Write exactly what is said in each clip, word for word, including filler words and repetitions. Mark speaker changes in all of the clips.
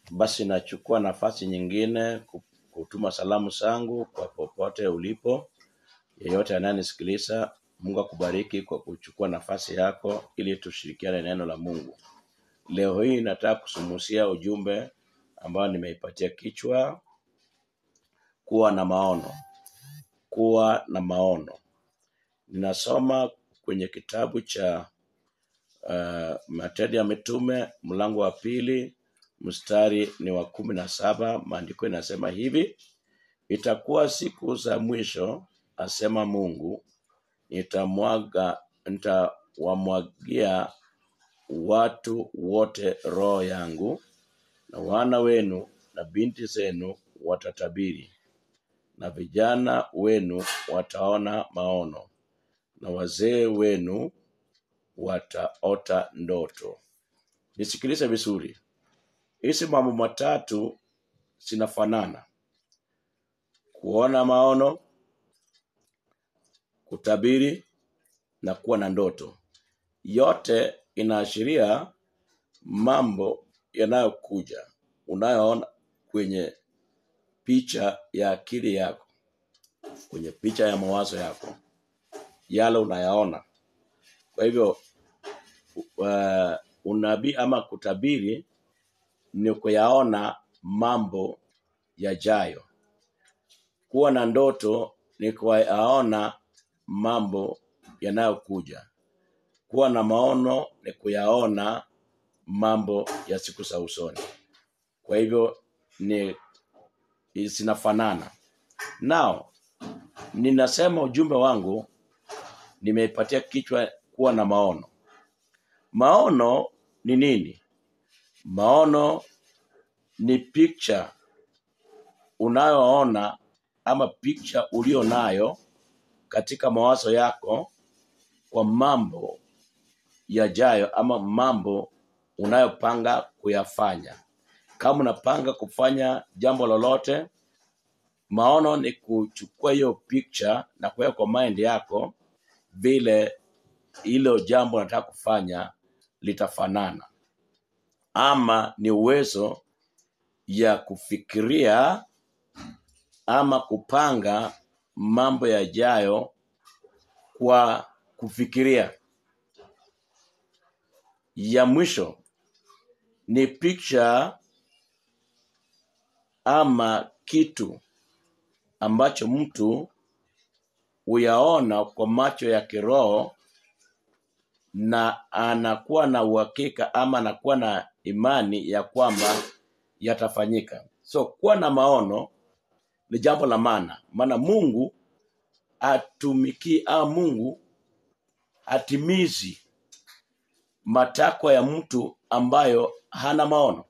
Speaker 1: Basi nachukua nafasi nyingine kutuma salamu zangu kwa popote ulipo. Yeyote anayenisikiliza, Mungu akubariki kwa kuchukua nafasi yako ili tushirikiane neno la Mungu. Leo hii nataka kusumusia ujumbe ambao nimeipatia kichwa kuwa na maono. Kuwa na maono. Ninasoma kwenye kitabu cha uh, Matendo ya Mitume mlango wa pili mstari ni wa kumi na saba. Maandiko inasema hivi: itakuwa siku za mwisho, asema Mungu, nitamwaga nitawamwagia watu wote roho yangu, na wana wenu na binti zenu watatabiri, na vijana wenu wataona maono, na wazee wenu wataota ndoto. Nisikilize vizuri. Hizi mambo matatu zinafanana: kuona maono, kutabiri na kuwa na ndoto. Yote inaashiria mambo yanayokuja, unayoona kwenye picha ya akili yako, kwenye picha ya mawazo yako, yale unayaona. Kwa hivyo uh, unabii ama kutabiri ni kuyaona mambo yajayo. Kuwa na ndoto ni kuyaona mambo yanayokuja. Kuwa na maono ni kuyaona mambo ya siku za usoni. Kwa hivyo ni zinafanana. Now, ninasema ujumbe wangu nimeipatia kichwa kuwa na maono. Maono ni nini? Maono ni picture unayoona ama picture ulio nayo katika mawazo yako kwa mambo yajayo ama mambo unayopanga kuyafanya. Kama unapanga kufanya jambo lolote, maono ni kuchukua hiyo picture na kuweka kwa mind yako vile hilo jambo unataka kufanya litafanana. Ama ni uwezo ya kufikiria ama kupanga mambo yajayo kwa kufikiria. Ya mwisho ni picture ama kitu ambacho mtu huyaona kwa macho ya kiroho na anakuwa na uhakika ama anakuwa na imani ya kwamba yatafanyika. So kuwa na maono ni jambo la maana. Maana Mungu atumiki au Mungu atimizi matakwa ya mtu ambayo hana maono.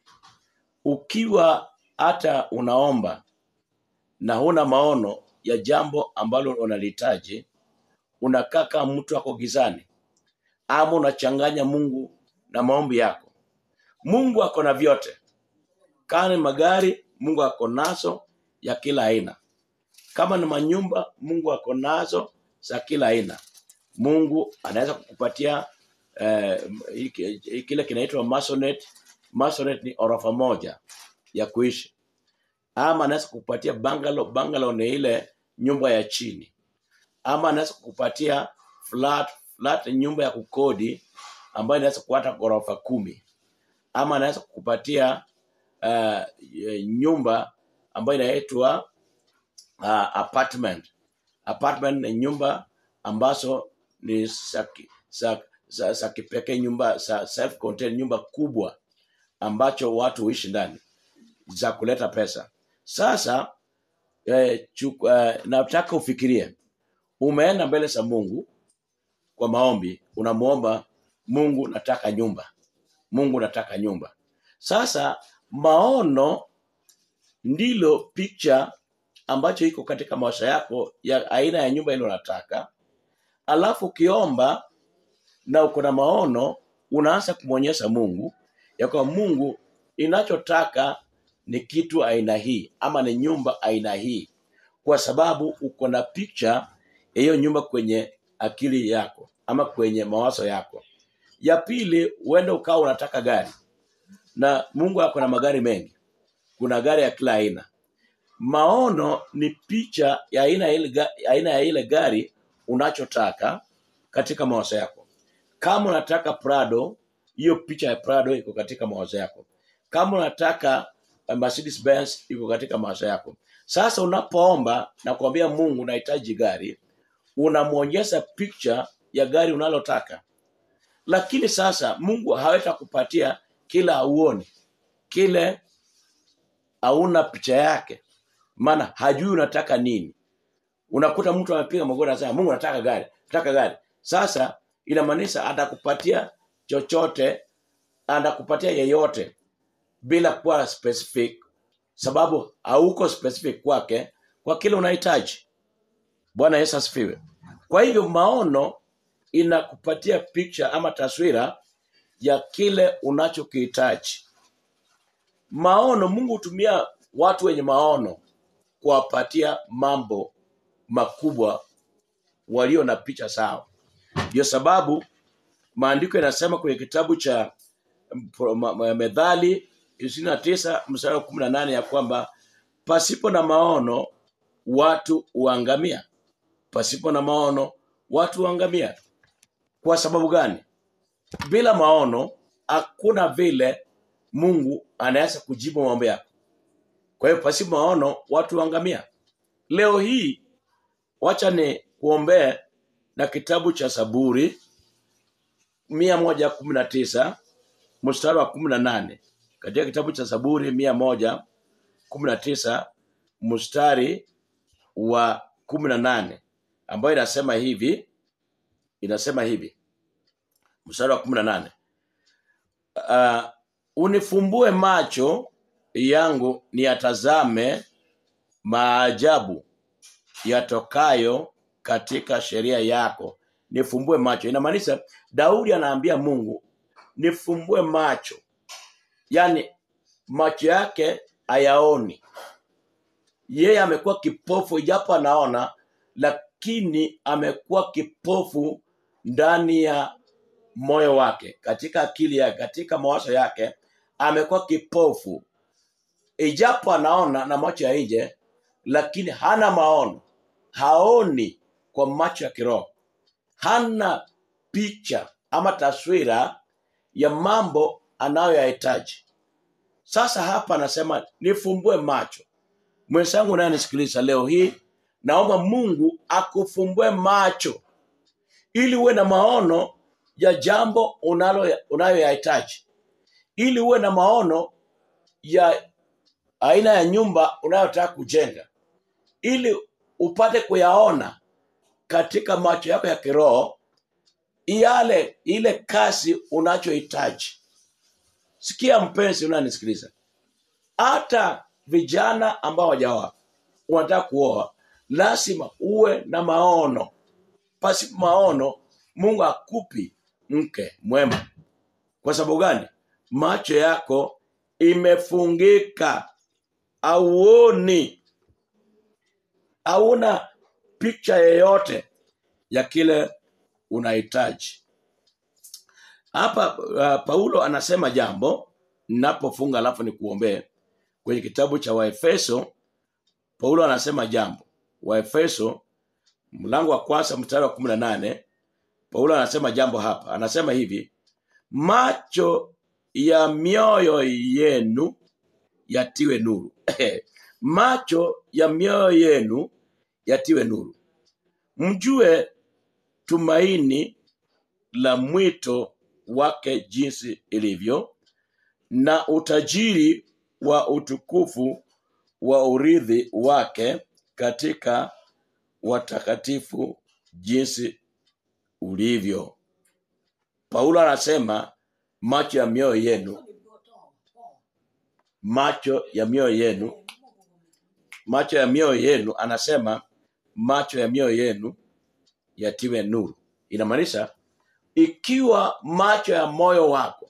Speaker 1: Ukiwa hata unaomba na huna maono ya jambo ambalo unalihitaji, unakaa kama mtu ako gizani, ama unachanganya Mungu na maombi yako. Mungu ako na vyote. Kama ni magari, Mungu ako nazo ya kila aina. Kama ni manyumba, Mungu ako nazo za kila aina. Mungu anaweza kukupatia eh, kile kinaitwa maisonette. Maisonette ni orofa moja ya kuishi. Ama anaweza kukupatia bungalow. Bungalow ni ile nyumba ya chini. Ama anaweza kukupatia flat. Flat ni nyumba ya kukodi ambayo inaweza kuwa hata ghorofa kumi. Ama anaweza kukupatia uh, nyumba ambayo inaitwa uh, apartment. Apartment ni nyumba ambazo ni saki, saki, saki pekee, nyumba self contained, nyumba kubwa ambacho watu huishi ndani za kuleta pesa. Sasa eh, chuk, eh, nataka ufikirie umeenda mbele za Mungu kwa maombi, unamuomba Mungu, nataka nyumba. Mungu, nataka nyumba. Sasa maono ndilo picture ambacho iko katika maisha yako ya aina ya nyumba ile unataka. Alafu ukiomba na uko na maono, unaanza kumwonyesha Mungu ya kwa Mungu, ninachotaka ni kitu aina hii ama ni nyumba aina hii, kwa sababu uko na picture hiyo nyumba kwenye akili yako ama kwenye mawazo yako. Ya pili, uende ukao unataka gari. Na Mungu ako na magari mengi. Kuna gari ya kila aina. Maono ni picha ya aina ya ile aina ya ile gari unachotaka katika mawazo yako. Kama unataka Prado, hiyo picha ya Prado iko katika mawazo yako. Kama unataka Mercedes Benz, iko katika mawazo yako. Sasa unapoomba na kuambia Mungu unahitaji gari, unamuonyesha picha ya gari unalotaka. Lakini sasa Mungu hawezi kupatia kila auone, kile hauna picha yake, maana hajui unataka nini. Unakuta mtu amepiga magoti anasema Mungu nataka gari, nataka gari. Sasa inamaanisha atakupatia chochote, atakupatia yeyote bila kuwa specific, sababu hauko specific kwake kwa kile unahitaji. Bwana Yesu asifiwe. Kwa hivyo maono inakupatia picha ama taswira ya kile unachokihitaji. Maono, Mungu hutumia watu wenye maono kuwapatia mambo makubwa walio na picha sawa. Ndio sababu maandiko yanasema kwenye kitabu cha Methali ishirini na tisa mstari wa kumi na nane ya kwamba pasipo na maono watu huangamia. Pasipo na maono watu huangamia. Kwa sababu gani? Bila maono hakuna vile Mungu anaweza kujibu maombi yako. Kwa hiyo pasipo maono watu huangamia. Leo hii wacha ni kuombea na kitabu cha Zaburi mia moja kumi na tisa mstari wa kumi na nane. Katika kitabu cha Zaburi mia moja kumi na tisa mstari wa kumi na nane, ambayo inasema hivi, inasema hivi. Mstari wa kumi na nane. Uh, unifumbue macho yangu niyatazame maajabu yatokayo katika sheria yako. Nifumbue macho. Inamaanisha Daudi anaambia Mungu nifumbue macho. Yaani macho yake hayaoni. Yeye amekuwa kipofu, ijapo anaona, lakini amekuwa kipofu ndani ya moyo wake, katika akili yake, katika mawazo yake amekuwa kipofu. Ijapo anaona na macho ya nje, lakini hana maono. Haoni kwa macho ya kiroho. Hana picha ama taswira ya mambo anayoyahitaji. Sasa hapa anasema nifumbue macho. Mwenzangu unayenisikiliza leo hii, naomba Mungu akufumbue macho ili uwe na maono ya jambo unalo unayoyahitaji. Ili uwe na maono ya aina ya nyumba unayotaka kujenga. Ili upate kuyaona katika macho yako ya kiroho yale ile kazi unachohitaji. Sikia mpenzi unanisikiliza. Hata vijana ambao hawajaoa, unataka kuoa, lazima uwe na maono. Pasipo maono Mungu akupi mke mwema. Kwa sababu gani? Macho yako imefungika. Auoni. Hauna picha yoyote ya kile unahitaji. Hapa uh, Paulo anasema jambo, ninapofunga alafu nikuombee. Kwenye kitabu cha Waefeso Paulo anasema jambo. Waefeso mlango wa kwanza mstari wa kumi na nane, Paulo anasema jambo hapa. Anasema hivi, macho ya mioyo yenu yatiwe nuru. Macho ya mioyo yenu yatiwe nuru. Mjue tumaini la mwito wake jinsi ilivyo, na utajiri wa utukufu wa urithi wake katika watakatifu jinsi ulivyo. Paulo anasema macho ya mioyo yenu, macho ya mioyo yenu, macho ya mioyo yenu, anasema macho ya mioyo yenu yatiwe nuru. Inamaanisha ikiwa macho ya moyo wako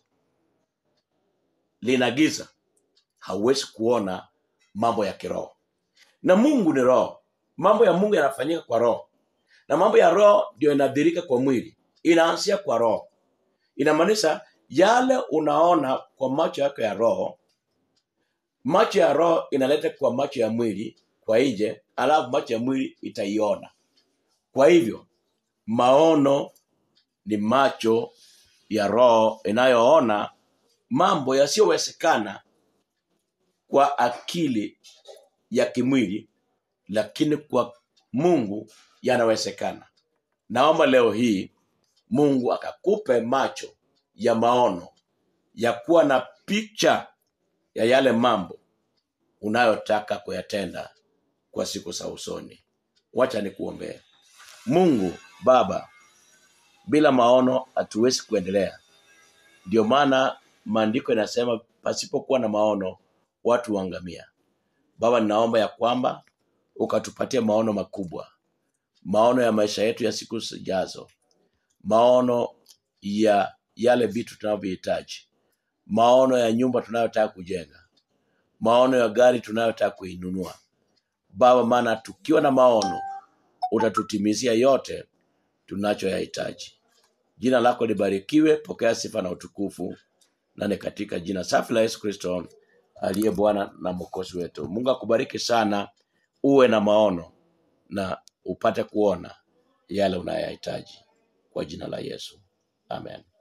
Speaker 1: lina giza, hauwezi kuona mambo ya kiroho. Na Mungu ni roho. Mambo ya Mungu yanafanyika kwa roho. Na mambo ya roho ndio yanadhihirika kwa mwili. Inaanzia kwa roho. Inamaanisha Yale unaona kwa macho yako ya roho, macho ya roho inaleta kwa macho ya mwili kwa nje, alafu macho ya mwili itaiona. Kwa hivyo maono ni macho ya roho inayoona mambo yasiyowezekana kwa akili ya kimwili, lakini kwa Mungu yanawezekana. Naomba leo hii Mungu akakupe macho ya maono, ya kuwa na picha ya yale mambo unayotaka kuyatenda kwa siku za usoni. Wacha nikuombee. Mungu Baba, bila maono hatuwezi kuendelea. Ndio maana maandiko yanasema pasipokuwa na maono watu huangamia. Baba, ninaomba ya kwamba ukatupatie maono makubwa, maono ya maisha yetu ya siku zijazo, maono ya yale vitu tunavyohitaji, maono ya nyumba tunayotaka kujenga, maono ya gari tunayotaka kuinunua. Baba, maana tukiwa na maono utatutimizia yote tunachoyahitaji. Jina lako libarikiwe, pokea sifa na utukufu, na ni katika jina safi la Yesu Kristo aliye Bwana na Mwokozi wetu. Mungu akubariki sana, uwe na maono na upate kuona yale unayohitaji kwa jina la Yesu. Amen.